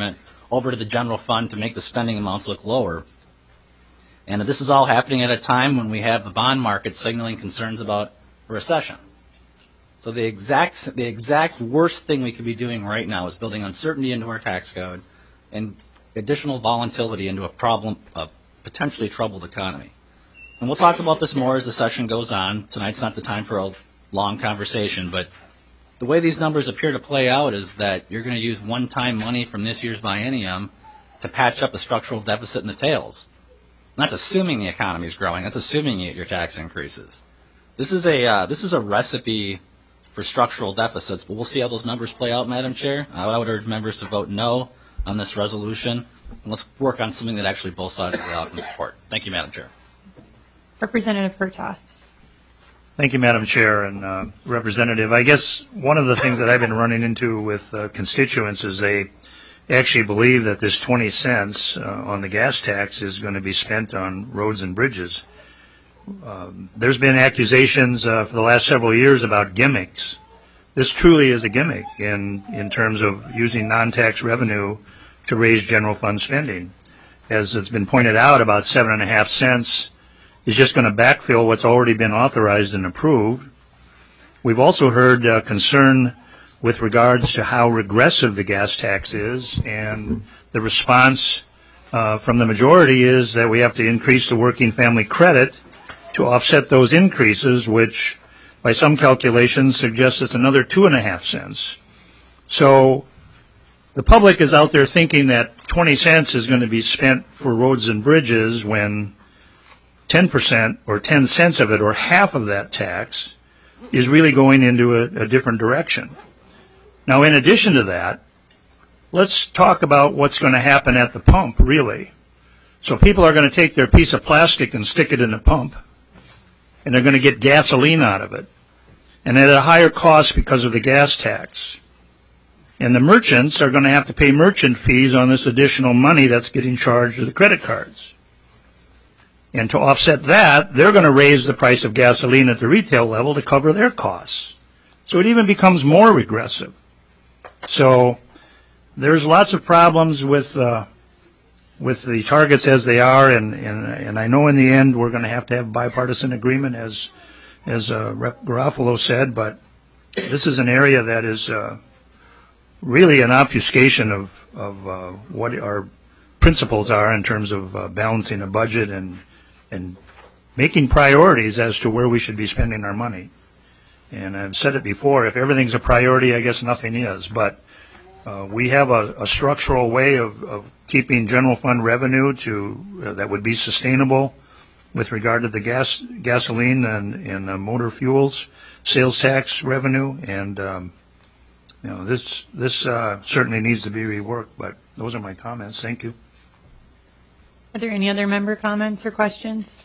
over to the general fund to make the spending amounts look lower. And this is all happening at a time when we have the bond market signaling concerns about a recession. So the exact worst thing we could be doing right now is building uncertainty into our tax code and additional volatility into a potentially troubled economy. And we'll talk about this more as the session goes on. Tonight's not the time for a long conversation, but the way these numbers appear to play out is that you're going to use one-time money from this year's biennium to patch up a structural deficit in the tails. And that's assuming the economy is growing. That's assuming you get your tax increases. This is a recipe for structural deficits, but we'll see how those numbers play out, Madam Chair. I would urge members to vote no on this resolution, and let's work on something that actually both sides of the aisle can support. Thank you, Madam Chair. Representative Hertaus. Thank you, Madam Chair and Representative. I guess one of the things that I've been running into with constituents is they actually believe that this 20 cents on the gas tax is going to be spent on roads and bridges. There's been accusations for the last several years about gimmicks. This truly is a gimmick in terms of using non-tax revenue to raise general fund spending. As it's been pointed out, about 7.5 cents is just going to backfill what's already been authorized and approved. We've also heard concern with regards to how regressive the gas tax is, and the response from the majority is that we have to increase the working family credit to offset those increases, which by some calculations suggests it's another 2.5 cents. So the public is out there thinking that 20 cents is going to be spent for roads and bridges when 10% or 10 cents of it, or half of that tax, is really going into a different direction. Now, in addition to that, let's talk about what's going to happen at the pump, really. So people are going to take their piece of plastic and stick it in the pump, and they're going to get gasoline out of it, and at a higher cost because of the gas tax. And the merchants are going to have to pay merchant fees on this additional money that's getting charged to the credit cards. And to offset that, they're going to raise the price of gasoline at the retail level to cover their costs. So it even becomes more regressive. So there's lots of problems with the targets as they are, and I know in the end we're going to have bipartisan agreement, as Rep. Garofalo said, but this is an area that is really an obfuscation of what our principles are in terms of balancing a budget and making priorities as to where we should be spending our money. And I've said it before, if everything's a priority, I guess nothing is. But we have a structural way of keeping general fund revenue that would be sustainable with regard to the gasoline and motor fuels, sales tax revenue. And this certainly needs to be reworked. But those are my comments. Thank you. Are there any other member comments or questions?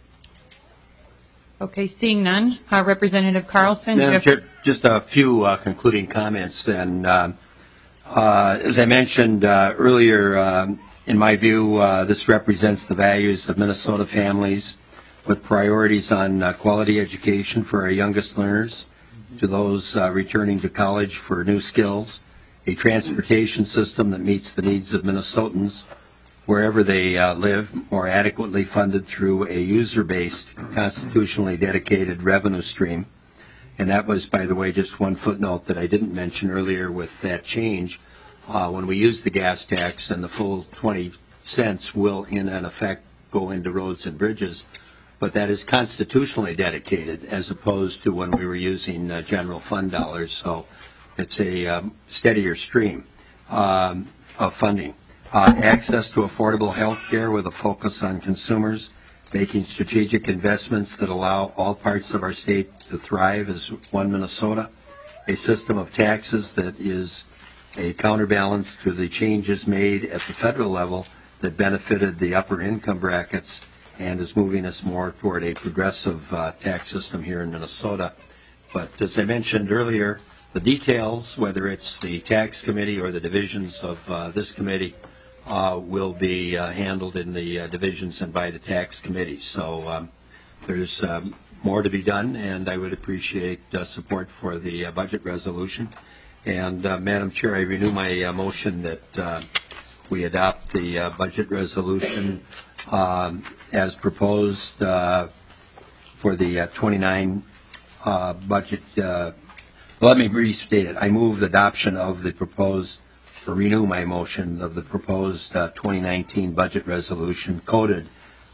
Okay, seeing none. Representative Carlson. Madam Chair, just a few concluding comments. And as I mentioned earlier, in my view, this represents the values of Minnesota families with priorities on quality education for our youngest learners, to those returning to college for new skills, a transportation system that meets the needs of Minnesotans wherever they live, more adequately funded through a user-based, constitutionally dedicated revenue stream. And that was, by the way, just one footnote that I didn't mention earlier with that change. When we use the gas tax, and the full 20 cents will, in effect, go into roads and bridges, but that is constitutionally dedicated as opposed to when we were using general fund dollars. So it's a steadier stream of funding. Access to affordable health care with a focus on consumers, making strategic investments that allow all parts of our state to thrive as one Minnesota, a system of taxes that is a counterbalance to the changes made at the federal level that benefited the upper income brackets and is moving us more toward a progressive tax system here in Minnesota. But as I mentioned earlier, the details, whether it's the tax committee or the divisions of this committee, will be handled in the divisions and by the tax committee. So there's more to be done, and I would appreciate support for the budget resolution. And Madam Chair, I renew my motion that we adopt the budget resolution as proposed for the 29 budget. Let me restate it. I move the adoption of the proposed, or renew my motion of the proposed 2019 budget resolution coded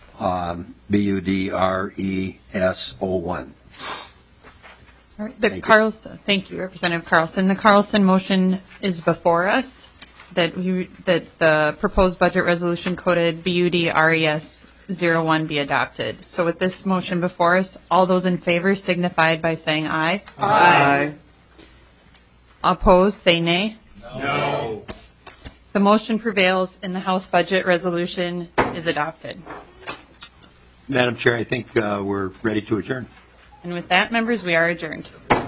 BUDRES01. All right, thank you, Representative Carlson. The Carlson motion is before us, that the proposed budget resolution coded BUDRES01 be adopted. So with this motion before us, all those in favor signified by saying aye. Aye. Opposed, say nay. No. The motion prevails and the House budget resolution is adopted. Madam Chair, I think we're ready to adjourn. And with that, members, we are adjourned.